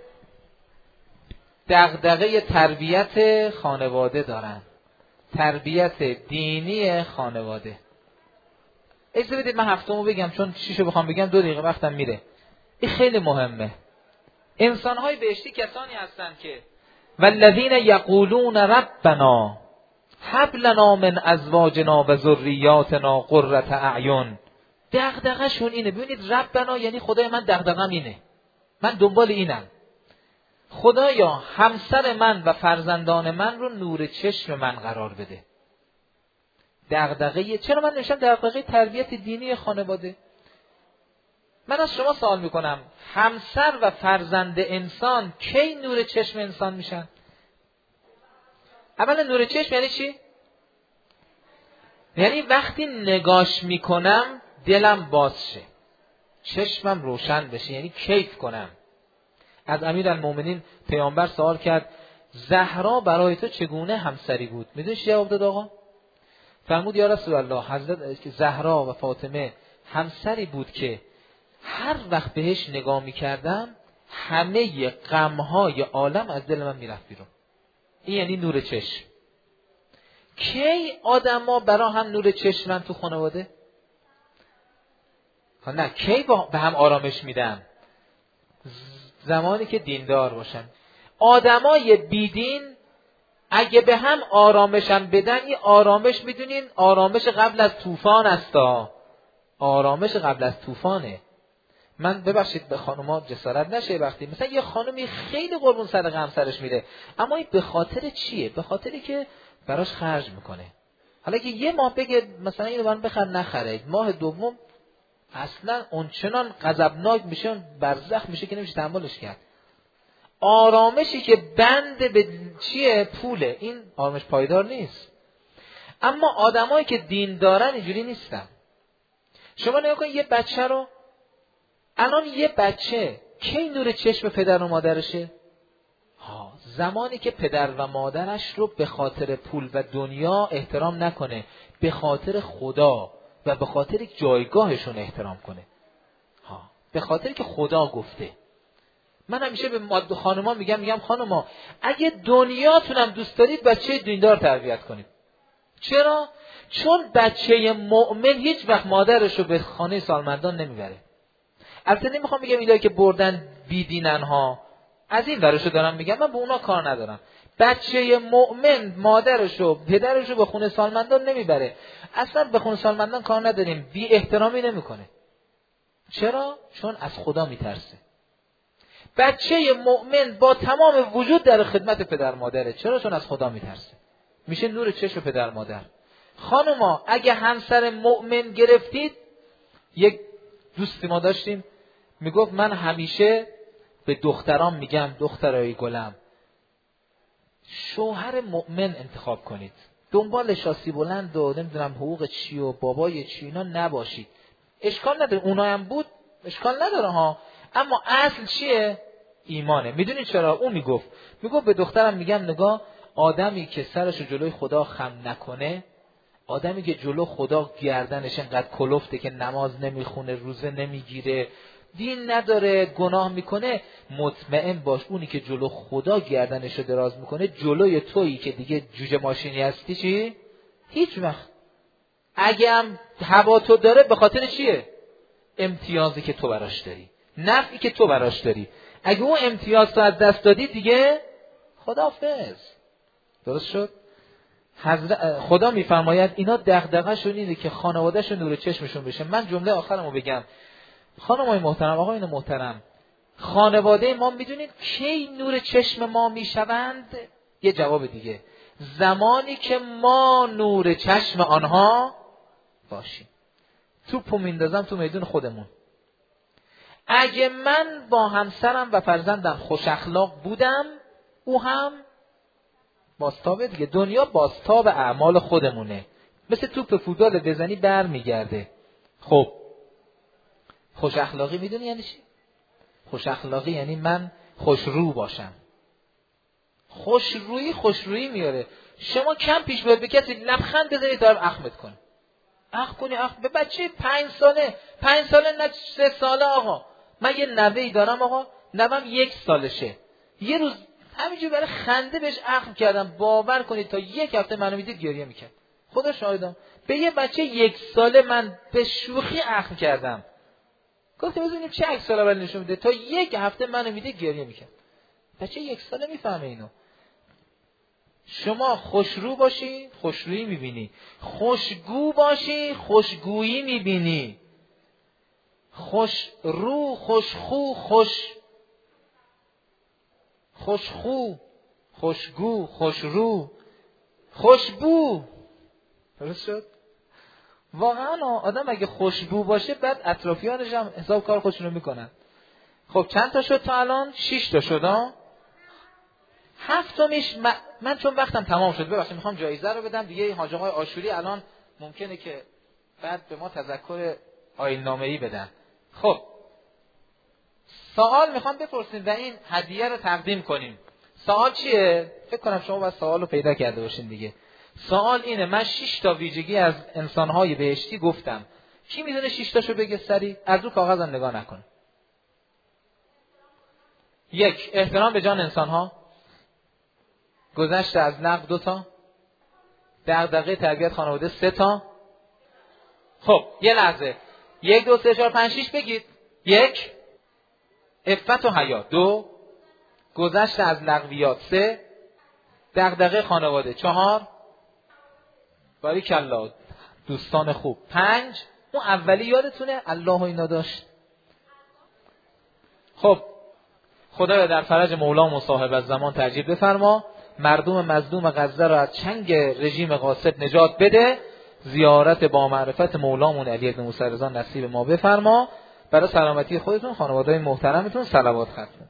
دغدغه تربیت خانواده دارن، تربیت دینی خانواده. اجازه بدید من هفتمو بگم، چون شیشو بخوام بگم دو دقیقه وقتم میره. این خیلی مهمه. انسان‌های بهشتی کسانی هستن که والذین یقولون ربنا هب لنا من ازواجنا و ذریاتنا قرة اعین. دغدغه‌شون اینه. ببینید ربنا یعنی خدای من دغدغه‌م اینه، من دنبال اینم. خدایا همسر من و فرزندان من رو نور چشم من قرار بده. دغدغه چرا من نوشتم دغدغه تربیت دینی خانواده. من از شما سوال میکنم، همسر و فرزند انسان کی نور چشم انسان میشن؟ اولا نور چشم یعنی چی؟ یعنی وقتی نگاش میکنم دلم باز شه، چشمم روشن بشه، یعنی کیف کنم. از امیرالمومنین پیامبر سوال کرد زهرا برای تو چگونه همسری بود؟ میدونی چی جواب داد آقا؟ فرمود یا رسول الله حضرت زهرا و فاطمه همسری بود که هر وقت بهش نگاه میکردم همه غمهای عالم از دل من میرفت بیرون. این یعنی نور چشم. کی آدما برا هم نور چشمن تو خانواده؟ نه، کی به هم آرامش میدن؟ زمانی که دیندار باشن. آدمای بیدین اگه به هم آرامشم بدن، این آرامش میدونین آرامش قبل از طوفان هستا. آرامش قبل از طوفانه. من ببخشید به خانوما جسارت نشه، وقتی مثلا یه خانومی خیلی قربون صدقه همسرش میره، اما این به خاطر چیه؟ به خاطری که براش خرج میکنه. حالا که یه ماه بگه مثلا اینو من بخر نخره، ماه دوم اصلا اونچنان غضبناک میشه، برزخ میشه که نمیشه تحملش کرد. آرامشی که بند به چیه؟ پوله. این آرامش پایدار نیست. اما آدمایی که دین دارن اینجوری نیستن. شما نگاه کن یه بچه رو، الان یه بچه کی نور چشم پدر و مادرشه؟ ها، زمانی که پدر و مادرش رو به خاطر پول و دنیا احترام نکنه، به خاطر خدا و به خاطر جایگاهشون احترام کنه. ها، به خاطر که خدا گفته. من همیشه به خانوما میگم میگم خانوما اگه دنیاتونم دوست دارید بچه دیندار تربیت کنید. چرا؟ چون بچه مؤمن هیچ وقت مادرش رو به خانه سالمندان نمیبره. البته نمیخوام بگم اینایی که بردن بیدینن ها، از این ورشو دارم میگم، من به اونا کار ندارم. بچه مؤمن مادرشو پدرشو به خون سالمندان نمیبره، اصلا به خون سالمندان کار نداریم، بی احترامی نمیکنه. چرا؟ چون از خدا میترسه. بچه مؤمن با تمام وجود در خدمت پدر مادره. چرا؟ چون از خدا میترسه. میشه نور چشم پدر مادر. خانوما اگه همسر مؤمن گرفتید، یک دوستی ما داشتیم میگفت من همیشه به دخترام میگم دخترای گلم شوهر مؤمن انتخاب کنید، دنبال شاسی بلند و نمیدونم حقوق چی و بابای چی اینا نباشید. اشکال نداره، اونا هم بود اشکال نداره ها، اما اصل چیه؟ ایمانه. میدونی چرا؟ اون میگفت میگفت به دخترم میگم نگاه، آدمی که سرشو جلوی خدا خم نکنه، آدمی که جلو خدا گردنش انقدر کلفته که نماز نمیخونه، روزه نمیگیره، دین نداره، گناه میکنه، مطمئن باش اونی که جلو خدا گردنشو دراز میکنه، جلوی تویی که دیگه جوجه ماشینی هستی چی؟ هیچ وقت. اگه هم هوا تو داره به خاطر چیه؟ امتیازی که تو براش داری، نفعی که تو براش داری. اگه اون امتیاز تو از دست دادی دیگه خداحافظ. درست شد؟ حضرت خدا میفرماید اینا دغدغه‌شون اینه که خانواده‌شون نور چشمشون بشه. من جمله آخرمو بگم. خانمای محترم، آقایون محترم، خانواده ما میدونید کی نور چشم ما میشوند؟ یه جواب دیگه، زمانی که ما نور چشم آنها باشیم. توپو میندازم تو میدون خودمون. اگه من با همسرم و فرزندم خوش اخلاق بودم، او هم بازتابه دیگه. دنیا بازتاب اعمال خودمونه، مثل توپ فوتبال بزنی بر میگرده. خب خوش اخلاقی میدونی یعنی چی؟ خوش اخلاقی یعنی من خوشرو باشم. خوشرویی خوشرویی میاره. شما کم پیش بیاد به کسی لبخند بزنید دارم اخمت کن، اخ کنی اخ به بچه پنج ساله پنج ساله نه سه ساله. آقا من یه نوه‌ای دارم، آقا نوام یک سالشه، یه روز همینجوری برای خنده بهش اخم کردم، باور کنید تا یک هفته منو میدید گریه میکرد. خدا شاهدم، به یه بچه یک ساله من به شوخی اخم کردم، گفتم ببینیم چه عکس العملی نشون میده، تا یک هفته منو میده گریه میکرد. بچه یک ساله میفهمه اینو. شما خوشرو باشی خوشرویی میبینی، خوشگو باشی خوشگویی میبینی. خوشرو خوشخو خوش خوشخو خوشگو خوشرو خوشبو. درست شد؟ واقعا آدم اگه خوشبو باشه بعد اطرافیانش هم حساب کار خودشون رو میکنن. خب چند تا شد تا الان؟ شش تا شد ها؟ هفتمیش من, من چون وقتم تمام شد ببخشید میخوام جایزه رو بدم دیگه. حاج آقای آشوری الان ممکنه که بعد به ما تذکر آیین نامه‌ای بدن. خب سوال میخوام بپرسیم و این هدیه رو تقدیم کنیم. سوال چیه؟ فکر کنم شما باید سوال رو پیدا کرده باشین دیگه. سوال اینه، من شش تا ویژگی از انسان‌های بهشتی گفتم، کی میدونه شش تاشو بگه سریع؟ از رو کاغذم نگاه نکن. یک، احترام به جان انسان‌ها، گذشت از نقد دو تا، دغدغه تربیت خانواده سه تا. خب یه لحظه، یک دو سه چهار پنج شش بگید. یک، عفت و حیا. دو، گذشت از لغویات. سه، دغدغه خانواده. چهار، باریکالله دوستان خوب. پنج، اون اولی یادتونه الله و اینا داشت. خب خدایا در فرج مولا مصاحب از زمان ترجیب بفرما، مردم مظلوم غزه را از چنگ رژیم غاصب نجات بده، زیارت با معرفت مولامون علی بن موسی رضا نصیب ما بفرما، برای سلامتی خودتون خانواده‌های محترمتون صلوات ختم.